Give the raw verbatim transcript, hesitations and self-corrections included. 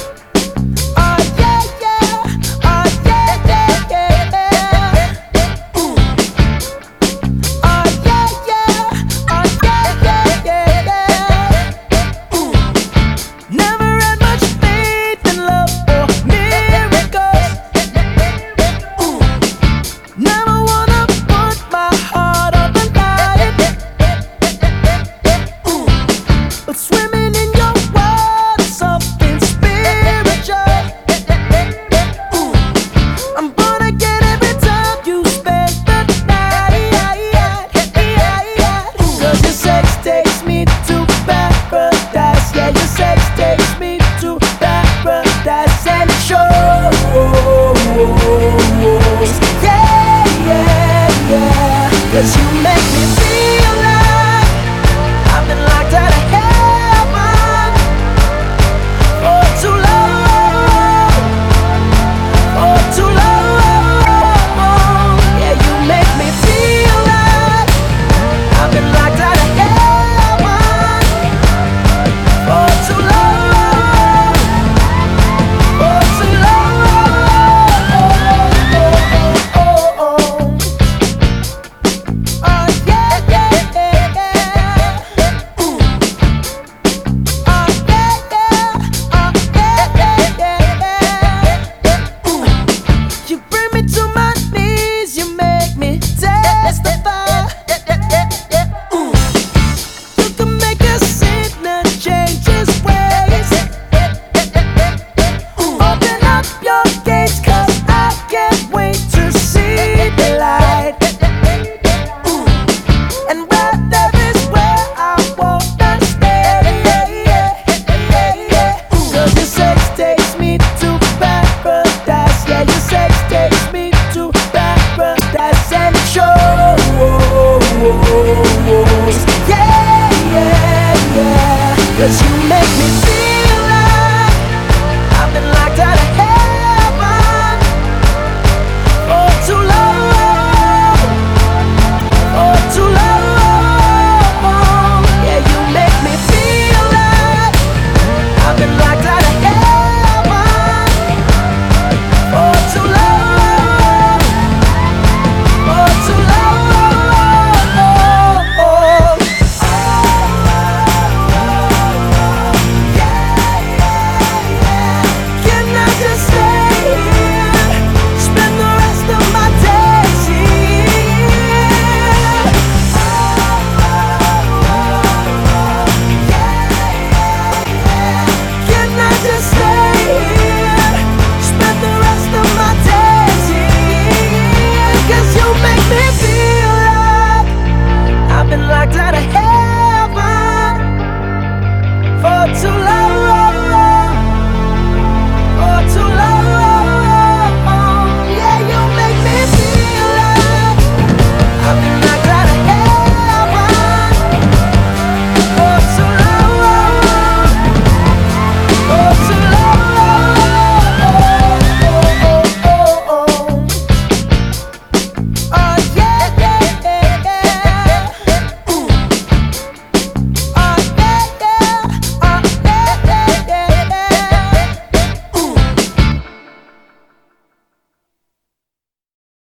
Cause you make me feel like I've been locked out of heaven for too long, for too long. Yeah, you make me feel like I've been locked out of heaven for too long, for too cause you make me feel